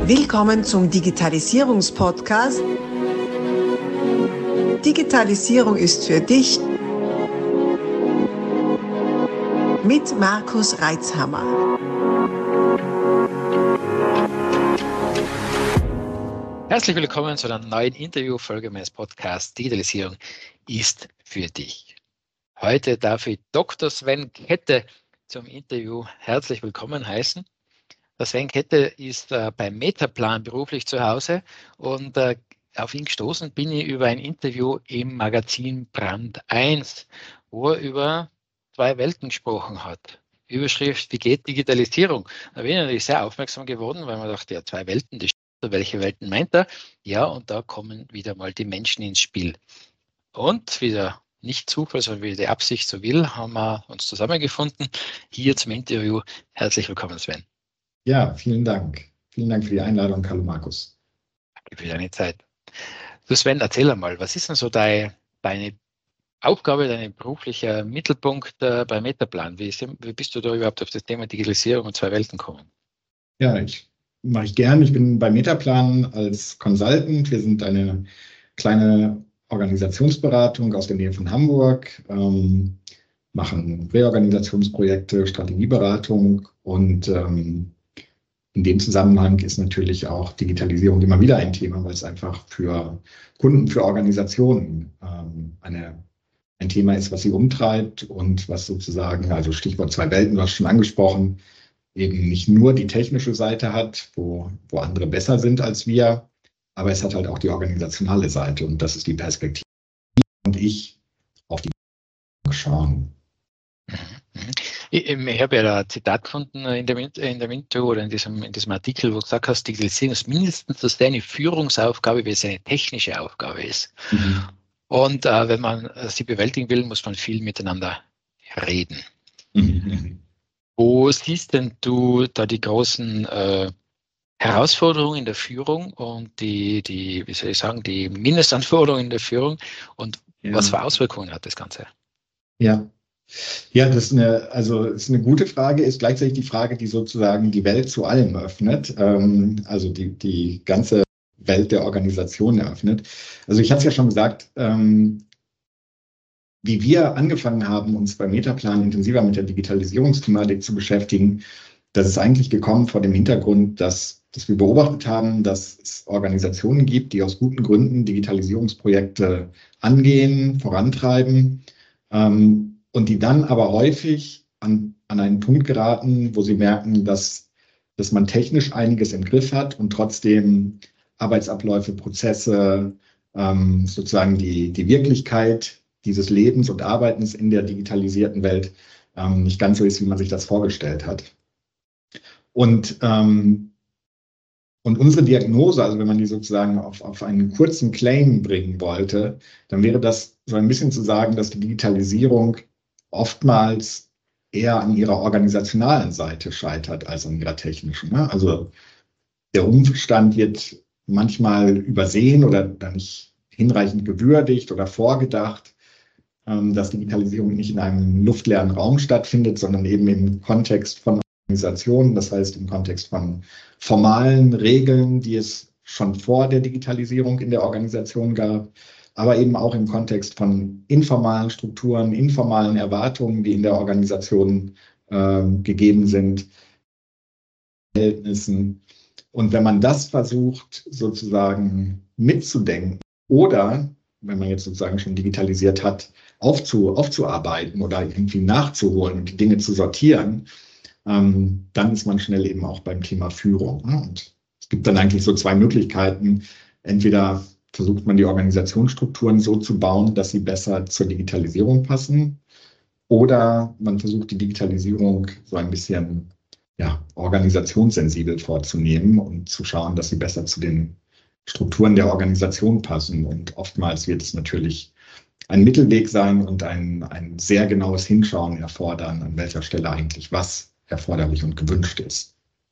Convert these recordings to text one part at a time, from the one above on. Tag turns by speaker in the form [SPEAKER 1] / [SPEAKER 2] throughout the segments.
[SPEAKER 1] Willkommen zum Digitalisierungspodcast. Digitalisierung ist für dich mit Markus Reitzhammer.
[SPEAKER 2] Herzlich willkommen zu einer neuen Interviewfolge meines Podcasts Digitalisierung ist für dich. Heute darf ich Dr. Sven Kette zum Interview herzlich willkommen heißen. Der Sven Kette ist beim Metaplan beruflich zu Hause und auf ihn gestoßen bin ich über ein Interview im Magazin Brand 1, wo er über zwei Welten gesprochen hat. Überschrift, wie geht Digitalisierung? Da bin ich natürlich sehr aufmerksam geworden, weil man dachte, ja, zwei Welten, das stimmt, welche Welten meint er? Ja, und da kommen wieder mal die Menschen ins Spiel. Und wieder nicht Zufall, sondern wie die Absicht so will, haben wir uns zusammengefunden. Hier zum Interview. Herzlich willkommen, Sven.
[SPEAKER 3] Ja, vielen Dank. Vielen Dank für die Einladung, hallo Markus.
[SPEAKER 2] Danke für deine Zeit. Du Sven, erzähl einmal, was ist denn so deine Aufgabe, dein beruflicher Mittelpunkt bei Metaplan? Wie bist du da überhaupt auf das Thema Digitalisierung und zwei Welten gekommen?
[SPEAKER 3] Ja, mache ich gern. Ich bin bei Metaplan als Consultant. Wir sind eine kleine Organisationsberatung aus der Nähe von Hamburg, machen Reorganisationsprojekte, Strategieberatung und in dem Zusammenhang ist natürlich auch Digitalisierung immer wieder ein Thema, weil es einfach für Kunden, für Organisationen ein Thema ist, was sie umtreibt und was sozusagen, also Stichwort zwei Welten, du hast schon angesprochen, eben nicht nur die technische Seite hat, wo andere besser sind als wir, aber es hat halt auch die organisationale Seite und das ist die Perspektive und ich auf die schauen.
[SPEAKER 2] Ich habe ja ein Zitat gefunden in der Minto oder in diesem Artikel, wo du gesagt hast, Digitalisierung ist mindestens so eine Führungsaufgabe, wie es eine technische Aufgabe ist. Mhm. Und wenn man sie bewältigen will, muss man viel miteinander reden. Mhm. Wo siehst denn du da die großen Herausforderungen in der Führung und die Mindestanforderungen in der Führung und was für Auswirkungen hat das Ganze?
[SPEAKER 3] Ja, das ist eine gute Frage, ist gleichzeitig die Frage, die sozusagen die Welt zu allem öffnet, also die ganze Welt der Organisation eröffnet. Also ich hatte es ja schon gesagt, wie wir angefangen haben, uns bei Metaplan intensiver mit der Digitalisierungsthematik zu beschäftigen, das ist eigentlich gekommen vor dem Hintergrund, dass wir beobachtet haben, dass es Organisationen gibt, die aus guten Gründen Digitalisierungsprojekte angehen, vorantreiben, und die dann aber häufig an einen Punkt geraten, wo sie merken, dass man technisch einiges im Griff hat und trotzdem Arbeitsabläufe, Prozesse, sozusagen die Wirklichkeit dieses Lebens und Arbeitens in der digitalisierten Welt nicht ganz so ist, wie man sich das vorgestellt hat. Und unsere Diagnose, also wenn man die sozusagen auf einen kurzen Claim bringen wollte, dann wäre das so ein bisschen zu sagen, dass die Digitalisierung oftmals eher an ihrer organisationalen Seite scheitert als an ihrer technischen. Ne? Also der Umstand wird manchmal übersehen oder dann nicht hinreichend gewürdigt oder vorgedacht, dass Digitalisierung nicht in einem luftleeren Raum stattfindet, sondern eben im Kontext von Organisationen, das heißt im Kontext von formalen Regeln, die es schon vor der Digitalisierung in der Organisation gab, aber eben auch im Kontext von informalen Strukturen, informalen Erwartungen, die in der Organisation gegeben sind, Verhältnissen. Und wenn man das versucht, sozusagen mitzudenken oder, wenn man jetzt sozusagen schon digitalisiert hat, aufzuarbeiten oder irgendwie nachzuholen und die Dinge zu sortieren, dann ist man schnell eben auch beim Thema Führung. Ne? Und es gibt dann eigentlich so zwei Möglichkeiten. Entweder versucht man die Organisationsstrukturen so zu bauen, dass sie besser zur Digitalisierung passen, oder man versucht die Digitalisierung so ein bisschen organisationssensibel vorzunehmen und zu schauen, dass sie besser zu den Strukturen der Organisation passen. Und oftmals wird es natürlich ein Mittelweg sein und ein sehr genaues Hinschauen erfordern, an welcher Stelle eigentlich was erforderlich und gewünscht ist.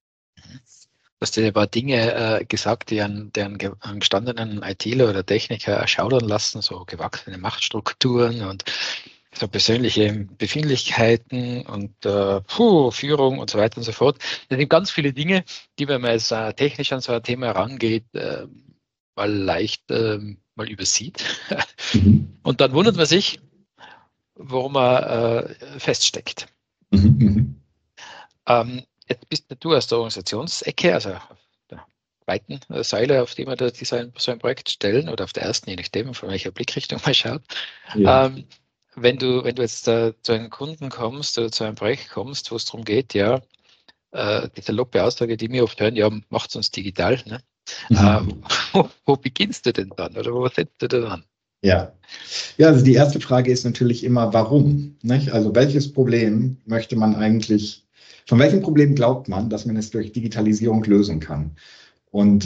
[SPEAKER 2] Du hast dir ein paar Dinge gesagt, die an gestandenen ITler oder Techniker erschaudern lassen, so gewachsene Machtstrukturen und so persönliche Befindlichkeiten und Führung und so weiter und so fort. Das sind ganz viele Dinge, die, wenn man jetzt technisch an so ein Thema herangeht, mal leicht mal übersieht.
[SPEAKER 3] Mhm.
[SPEAKER 2] Und dann wundert man sich, warum man feststeckt.
[SPEAKER 3] Mhm.
[SPEAKER 2] Jetzt bist du aus der Organisationsecke, also auf der zweiten Säule, auf die wir da so ein Projekt stellen, oder auf der ersten, je nachdem, von welcher Blickrichtung man schaut.
[SPEAKER 3] Ja.
[SPEAKER 2] Wenn du jetzt zu einem Kunden kommst oder zu einem Projekt kommst, wo es darum geht, ja, die saloppe Aussage, die wir oft hören, ja, macht es uns digital. Ne?
[SPEAKER 3] Mhm.
[SPEAKER 2] Wo beginnst du denn dann oder wo setzt du denn an?
[SPEAKER 3] Ja. Ja, also die erste Frage ist natürlich immer, warum? Nicht? Also welches Problem möchte man eigentlich, von welchem Problem glaubt man, dass man es durch Digitalisierung lösen kann? Und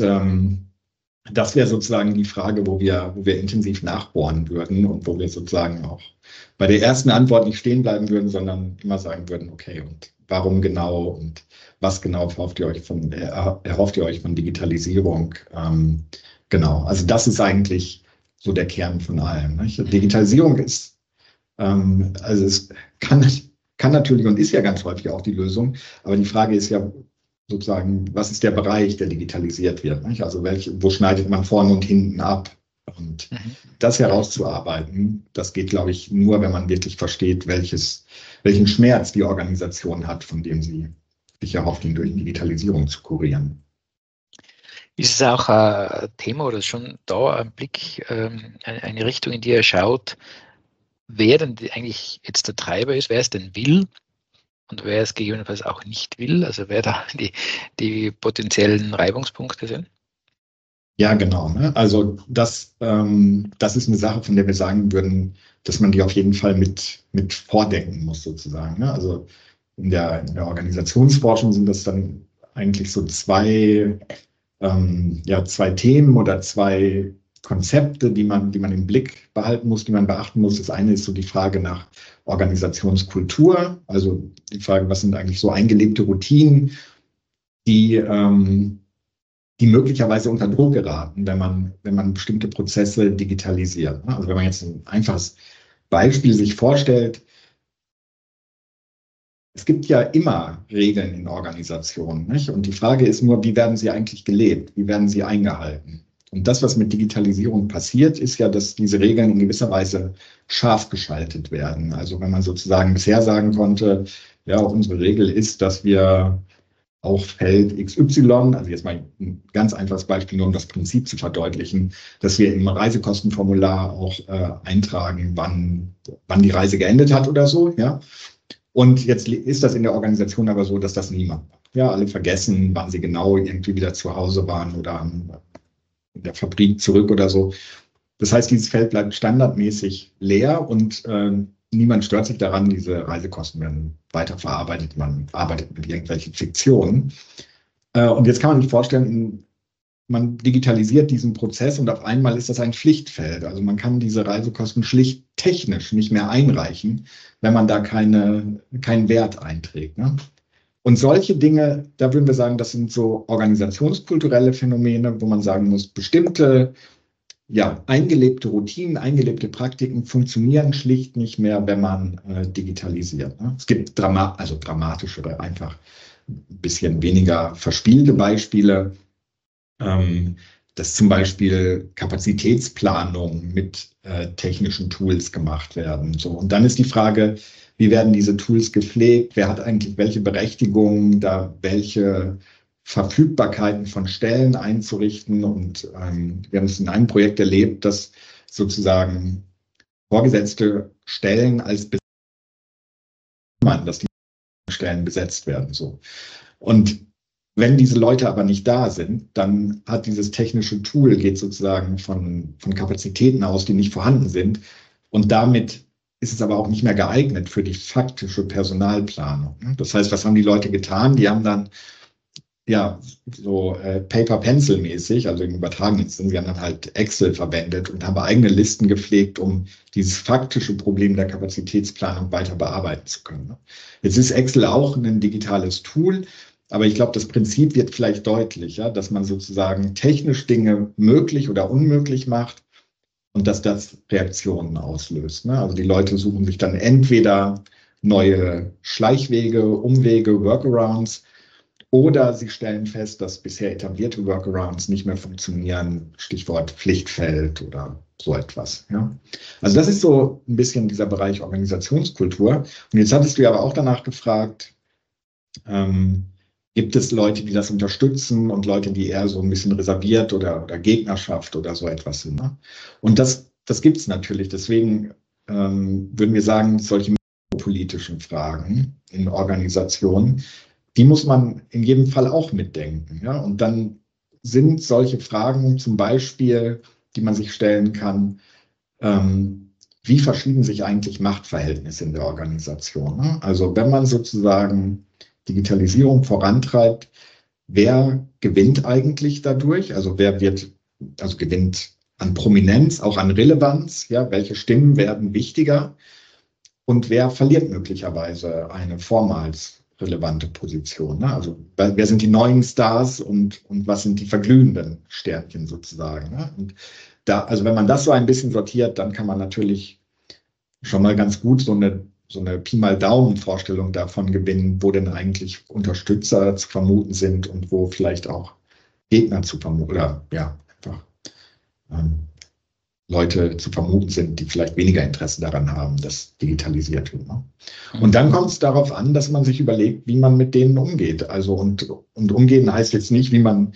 [SPEAKER 3] das wäre sozusagen die Frage, wo wir intensiv nachbohren würden und wo wir sozusagen auch bei der ersten Antwort nicht stehen bleiben würden, sondern immer sagen würden, okay, und warum genau und was genau erhofft ihr euch von Digitalisierung? Genau, also das ist eigentlich so der Kern von allem. Nicht? Digitalisierung ist, also es kann natürlich und ist ja ganz häufig auch die Lösung, aber die Frage ist ja, sozusagen, was ist der Bereich, der digitalisiert wird? Nicht? Also wo schneidet man vorne und hinten ab? Und das herauszuarbeiten, das geht, glaube ich, nur, wenn man wirklich versteht, welchen Schmerz die Organisation hat, von dem sie sich erhofft, ihn durch Digitalisierung zu kurieren.
[SPEAKER 2] Ist es auch ein Thema oder schon da ein Blick, eine Richtung, in die er schaut, wer denn eigentlich jetzt der Treiber ist, wer es denn will? Und wer es gegebenenfalls auch nicht will, also wer da die potenziellen Reibungspunkte sind?
[SPEAKER 3] Ja, genau. Ne? Also das ist eine Sache, von der wir sagen würden, dass man die auf jeden Fall mit vordenken muss, sozusagen. Ne? Also in der Organisationsforschung sind das dann eigentlich so zwei Themen oder zwei Konzepte, die man im Blick behalten muss, die man beachten muss. Das eine ist so die Frage nach Organisationskultur, also die Frage, was sind eigentlich so eingelebte Routinen, die möglicherweise unter Druck geraten, wenn man bestimmte Prozesse digitalisiert. Also wenn man jetzt ein einfaches Beispiel sich vorstellt, es gibt ja immer Regeln in Organisationen, nicht? Und die Frage ist nur, wie werden sie eigentlich gelebt? Wie werden sie eingehalten? Und das, was mit Digitalisierung passiert, ist ja, dass diese Regeln in gewisser Weise scharf geschaltet werden. Also wenn man sozusagen bisher sagen konnte, ja, unsere Regel ist, dass wir auch Feld XY, also jetzt mal ein ganz einfaches Beispiel, nur um das Prinzip zu verdeutlichen, dass wir im Reisekostenformular auch eintragen, wann die Reise geendet hat oder so, ja. Und jetzt ist das in der Organisation aber so, dass das niemand macht. Ja, alle vergessen, wann sie genau irgendwie wieder zu Hause waren oder in der Fabrik zurück oder so. Das heißt, dieses Feld bleibt standardmäßig leer und niemand stört sich daran, diese Reisekosten werden weiterverarbeitet, man arbeitet mit irgendwelchen Fiktionen. Und jetzt kann man sich vorstellen, man digitalisiert diesen Prozess und auf einmal ist das ein Pflichtfeld. Also man kann diese Reisekosten schlicht technisch nicht mehr einreichen, wenn man da keinen Wert einträgt. Ne? Und solche Dinge, da würden wir sagen, das sind so organisationskulturelle Phänomene, wo man sagen muss, bestimmte eingelebte Routinen, eingelebte Praktiken funktionieren schlicht nicht mehr, wenn man digitalisiert. Ne? Es gibt dramatische oder einfach ein bisschen weniger verspielte Beispiele, dass zum Beispiel Kapazitätsplanung mit technischen Tools gemacht werden. So. Und dann ist die Frage, wie werden diese Tools gepflegt? Wer hat eigentlich welche Berechtigung, da welche Verfügbarkeiten von Stellen einzurichten? Und wir haben es in einem Projekt erlebt, dass sozusagen vorgesetzte Stellen dass die Stellen besetzt werden. So. Und wenn diese Leute aber nicht da sind, dann hat dieses technische Tool, geht sozusagen von Kapazitäten aus, die nicht vorhanden sind. Und damit ist es aber auch nicht mehr geeignet für die faktische Personalplanung. Das heißt, was haben die Leute getan? Die haben dann so Paper-Pencil-mäßig, also im übertragenen Sinn, wir haben dann halt Excel verwendet und haben eigene Listen gepflegt, um dieses faktische Problem der Kapazitätsplanung weiter bearbeiten zu können. Jetzt ist Excel auch ein digitales Tool, aber ich glaube, das Prinzip wird vielleicht deutlicher, dass man sozusagen technisch Dinge möglich oder unmöglich macht und dass das Reaktionen auslöst. Ne? Also die Leute suchen sich dann entweder neue Schleichwege, Umwege, Workarounds, oder sie stellen fest, dass bisher etablierte Workarounds nicht mehr funktionieren, Stichwort Pflichtfeld oder so etwas. Ja? Also das ist so ein bisschen dieser Bereich Organisationskultur. Und jetzt hattest du ja aber auch danach gefragt, gibt es Leute, die das unterstützen und Leute, die eher so ein bisschen reserviert oder Gegnerschaft oder so etwas sind. Ne? Und das gibt es natürlich. Deswegen würden wir sagen, solche politischen Fragen in Organisationen, die muss man in jedem Fall auch mitdenken. Ja? Und dann sind solche Fragen zum Beispiel, die man sich stellen kann, wie verschieben sich eigentlich Machtverhältnisse in der Organisation? Ne? Also wenn man sozusagen Digitalisierung vorantreibt, wer gewinnt eigentlich dadurch? Also gewinnt an Prominenz, auch an Relevanz? Ja? Welche Stimmen werden wichtiger? Und wer verliert möglicherweise eine vormals relevante Position? Ne? Also wer sind die neuen Stars und was sind die verglühenden Sternchen sozusagen? Ne? Und also wenn man das so ein bisschen sortiert, dann kann man natürlich schon mal ganz gut so eine Pi mal Daumen-Vorstellung davon gewinnen, wo denn eigentlich Unterstützer zu vermuten sind und wo vielleicht auch Gegner zu vermuten oder ja, einfach Leute zu vermuten sind, die vielleicht weniger Interesse daran haben, dass digitalisiert wird. Ne? Und dann kommt es darauf an, dass man sich überlegt, wie man mit denen umgeht. Also und umgehen heißt jetzt nicht, wie man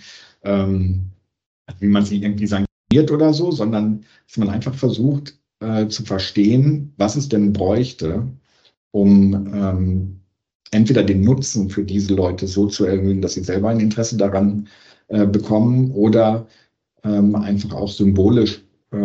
[SPEAKER 3] sie irgendwie sanktioniert oder so, sondern dass man einfach versucht zu verstehen, was es denn bräuchte, um entweder den Nutzen für diese Leute so zu erhöhen, dass sie selber ein Interesse daran bekommen oder einfach auch symbolische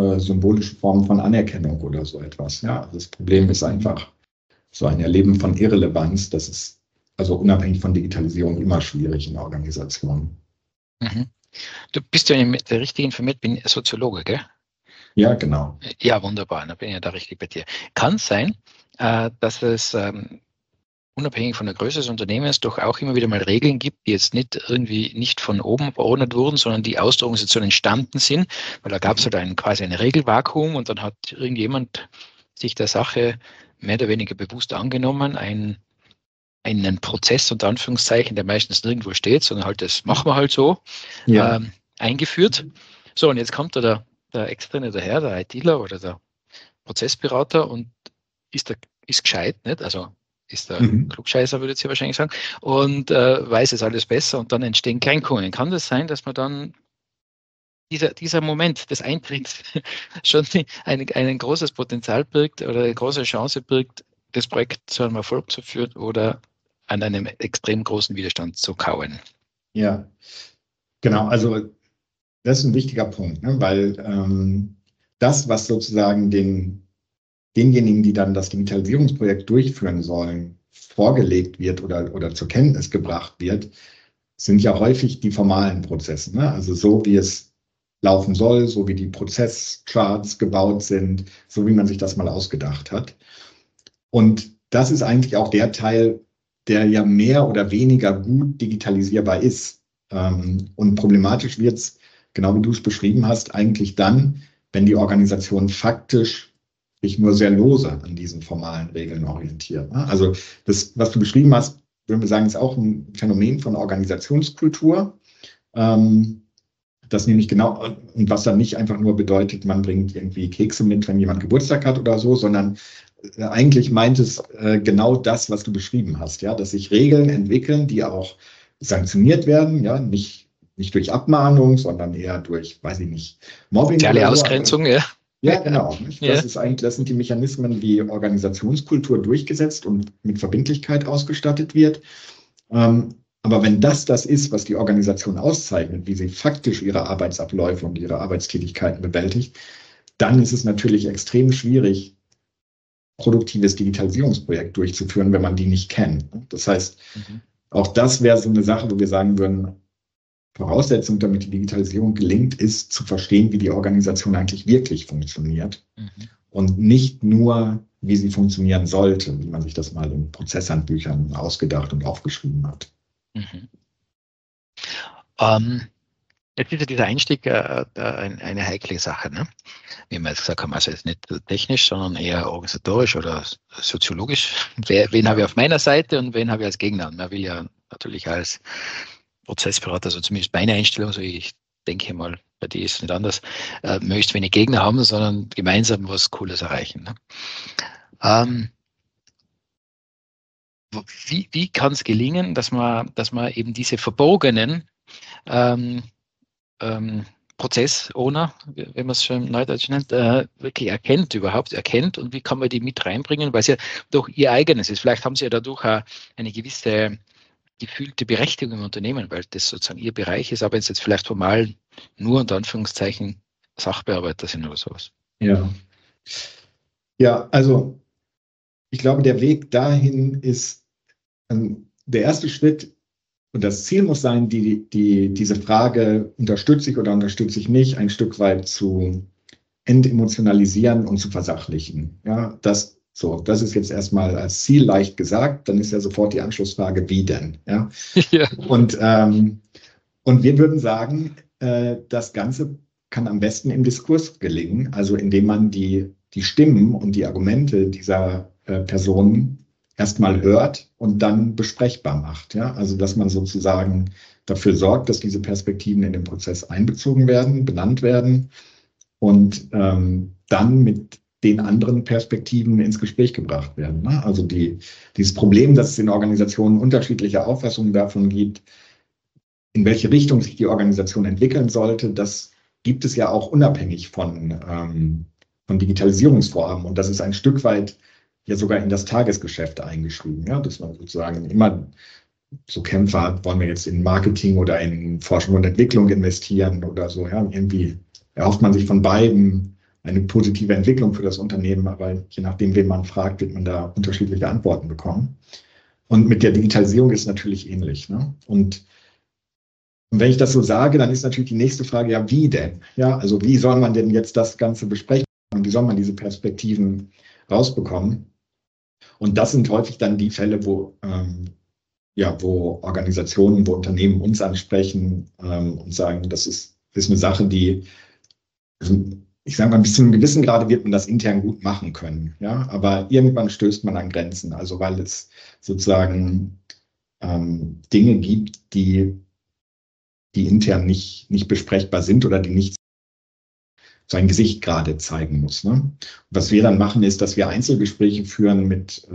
[SPEAKER 3] Formen von Anerkennung oder so etwas. Ja, also das Problem ist einfach so ein Erleben von Irrelevanz. Das ist also unabhängig von Digitalisierung immer schwierig in Organisationen.
[SPEAKER 2] Mhm. Du bist ja mit der richtigen informiert, bin Soziologe, gell?
[SPEAKER 3] Ja, genau.
[SPEAKER 2] Ja, wunderbar, dann bin ich ja da richtig bei dir. Kann es sein, dass es unabhängig von der Größe des Unternehmens doch auch immer wieder mal Regeln gibt, die jetzt nicht von oben verordnet wurden, sondern die aus der Organisation entstanden sind, weil da gab es halt quasi ein Regelvakuum und dann hat irgendjemand sich der Sache mehr oder weniger bewusst angenommen, einen Prozess unter Anführungszeichen, der meistens nirgendwo steht, sondern halt das machen wir halt so,
[SPEAKER 3] Ja.
[SPEAKER 2] eingeführt. So, und jetzt kommt da der Externe daher, der ITler oder der Prozessberater und ist gescheit, nicht? Also ist der Klugscheißer, würde ich jetzt wahrscheinlich sagen, und weiß es alles besser und dann entstehen Kränkungen. Kann das sein, dass man dann dieser Moment des Eintritts schon ein großes Potenzial birgt oder eine große Chance birgt, das Projekt zu einem Erfolg zu führen oder an einem extrem großen Widerstand zu kauen?
[SPEAKER 3] Ja, genau. Also das ist ein wichtiger Punkt, ne? Weil das, was sozusagen denjenigen, die dann das Digitalisierungsprojekt durchführen sollen, vorgelegt wird oder zur Kenntnis gebracht wird, sind ja häufig die formalen Prozesse. Ne? Also so, wie es laufen soll, so wie die Prozesscharts gebaut sind, so wie man sich das mal ausgedacht hat. Und das ist eigentlich auch der Teil, der ja mehr oder weniger gut digitalisierbar ist. Und problematisch wird es, genau wie du es beschrieben hast, eigentlich dann, wenn die Organisation faktisch sich nur sehr lose an diesen formalen Regeln orientiert. Ne? Also das, was du beschrieben hast, würden wir sagen, ist auch ein Phänomen von Organisationskultur. Das nämlich genau, und was dann nicht einfach nur bedeutet, man bringt irgendwie Kekse mit, wenn jemand Geburtstag hat oder so, sondern eigentlich meint es genau das, was du beschrieben hast, ja, dass sich Regeln entwickeln, die auch sanktioniert werden, ja, nicht durch Abmahnung, sondern eher durch, weiß ich nicht, Mobbing.
[SPEAKER 2] Soziale Ausgrenzung, ja.
[SPEAKER 3] Ja, genau.
[SPEAKER 2] Ja.
[SPEAKER 3] Das sind die Mechanismen, wie Organisationskultur durchgesetzt und mit Verbindlichkeit ausgestattet wird. Aber wenn das ist, was die Organisation auszeichnet, wie sie faktisch ihre Arbeitsabläufe und ihre Arbeitstätigkeiten bewältigt, dann ist es natürlich extrem schwierig, produktives Digitalisierungsprojekt durchzuführen, wenn man die nicht kennt. Das heißt, auch das wäre so eine Sache, wo wir sagen würden, Voraussetzung, damit die Digitalisierung gelingt, ist zu verstehen, wie die Organisation eigentlich wirklich funktioniert und nicht nur, wie sie funktionieren sollte, wie man sich das mal in Prozesshandbüchern ausgedacht und aufgeschrieben hat.
[SPEAKER 2] Jetzt ist ja dieser Einstieg eine heikle Sache, ne? Wie wir jetzt gesagt haben, also jetzt nicht technisch, sondern eher organisatorisch oder soziologisch. Wen habe ich auf meiner Seite und wen habe ich als Gegner? Und man will ja natürlich als Prozessberater, also zumindest meine Einstellung, so ich denke mal, bei dir ist es nicht anders, möglichst wenig Gegner haben, sondern gemeinsam was Cooles erreichen. Ne? Wie kann es gelingen, dass man eben diese verbogenen Prozess-Owner, wenn man es schon im Neudeutsch nennt, wirklich erkennt und wie kann man die mit reinbringen, weil es ja doch ihr eigenes ist. Vielleicht haben sie ja dadurch auch eine gewisse gefühlte Berechtigung im Unternehmen, weil das sozusagen ihr Bereich ist, aber wenn es jetzt vielleicht formal nur unter Anführungszeichen Sachbearbeiter sind oder sowas.
[SPEAKER 3] Ja, also ich glaube, der Weg dahin ist der erste Schritt und das Ziel muss sein, diese Frage, unterstütze ich oder unterstütze ich nicht, ein Stück weit zu entemotionalisieren und zu versachlichen. Ja, das ist jetzt erstmal als Ziel leicht gesagt, dann ist ja sofort die Anschlussfrage, wie denn? Ja? Ja. Und wir würden sagen, das Ganze kann am besten im Diskurs gelingen, also indem man die Stimmen und die Argumente dieser Personen erstmal hört und dann besprechbar macht. Ja? Also dass man sozusagen dafür sorgt, dass diese Perspektiven in den Prozess einbezogen werden, benannt werden und dann mit den anderen Perspektiven ins Gespräch gebracht werden. Ne? Also dieses Problem, dass es in Organisationen unterschiedliche Auffassungen davon gibt, in welche Richtung sich die Organisation entwickeln sollte, das gibt es ja auch unabhängig von Digitalisierungsvorhaben. Und das ist ein Stück weit ja sogar in das Tagesgeschäft eingeschrieben. Ja? Dass man sozusagen immer so Kämpfer hat, wollen wir jetzt in Marketing oder in Forschung und Entwicklung investieren oder so. Ja? Irgendwie erhofft man sich von beiden eine positive Entwicklung für das Unternehmen, aber je nachdem, wen man fragt, wird man da unterschiedliche Antworten bekommen. Und mit der Digitalisierung ist es natürlich ähnlich. Ne? Und wenn ich das so sage, dann ist natürlich die nächste Frage, ja, wie denn? Ja, also wie soll man denn jetzt das Ganze besprechen und wie soll man diese Perspektiven rausbekommen? Und das sind häufig dann die Fälle, wo Organisationen, wo Unternehmen uns ansprechen und sagen, das ist eine Sache, die, ich sage mal, bis zu einem gewissen Grade wird man das intern gut machen können. Ja? Aber irgendwann stößt man an Grenzen, also weil es sozusagen Dinge gibt, die intern nicht besprechbar sind oder die nicht sein Gesicht gerade zeigen muss. Ne? Was wir dann machen, ist, dass wir Einzelgespräche führen mit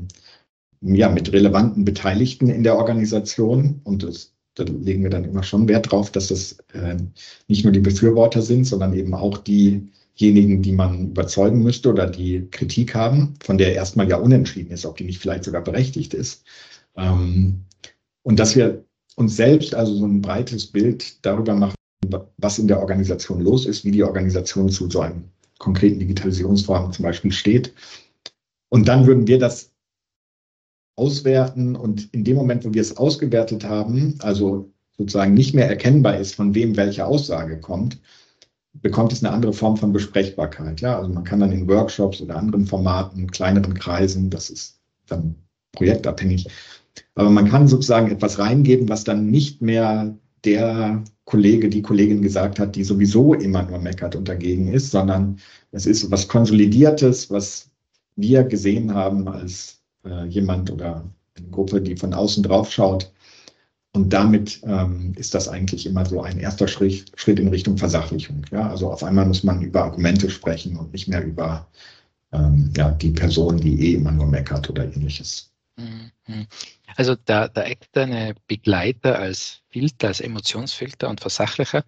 [SPEAKER 3] relevanten Beteiligten in der Organisation. Und da legen wir dann immer schon Wert drauf, dass das nicht nur die Befürworter sind, sondern eben auch diejenigen, die man überzeugen müsste oder die Kritik haben, von der erstmal ja unentschieden ist, ob die nicht vielleicht sogar berechtigt ist. Und dass wir uns selbst also so ein breites Bild darüber machen, was in der Organisation los ist, wie die Organisation zu so einem konkreten Digitalisierungsvorhaben zum Beispiel steht. Und dann würden wir das auswerten und in dem Moment, wo wir es ausgewertet haben, also sozusagen nicht mehr erkennbar ist, von wem welche Aussage kommt, bekommt es eine andere Form von Besprechbarkeit. Ja? Also man kann dann in Workshops oder anderen Formaten, kleineren Kreisen, das ist dann projektabhängig, aber man kann sozusagen etwas reingeben, was dann nicht mehr der Kollege, die Kollegin gesagt hat, die sowieso immer nur meckert und dagegen ist, sondern es ist was Konsolidiertes, was wir gesehen haben als jemand oder eine Gruppe, die von außen drauf schaut. Und damit ist das eigentlich immer so ein erster Schritt in Richtung Versachlichung. Ja? Also auf einmal muss man über Argumente sprechen und nicht mehr über die Person, die immer nur meckert oder ähnliches.
[SPEAKER 2] Also der externe Begleiter als Filter, als Emotionsfilter und Versachlicher.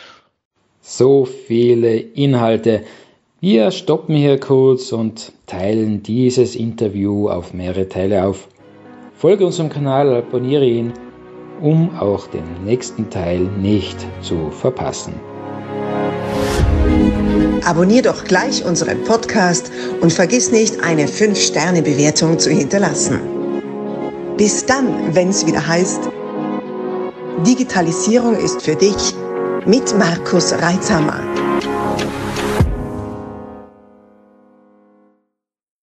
[SPEAKER 4] So viele Inhalte. Wir stoppen hier kurz und teilen dieses Interview auf mehrere Teile auf. Folge unserem Kanal, abonniere ihn, um auch den nächsten Teil nicht zu verpassen.
[SPEAKER 1] Abonnier doch gleich unseren Podcast und vergiss nicht, eine 5-Sterne-Bewertung zu hinterlassen. Bis dann, wenn es wieder heißt, Digitalisierung ist für dich mit Markus Reitzhammer.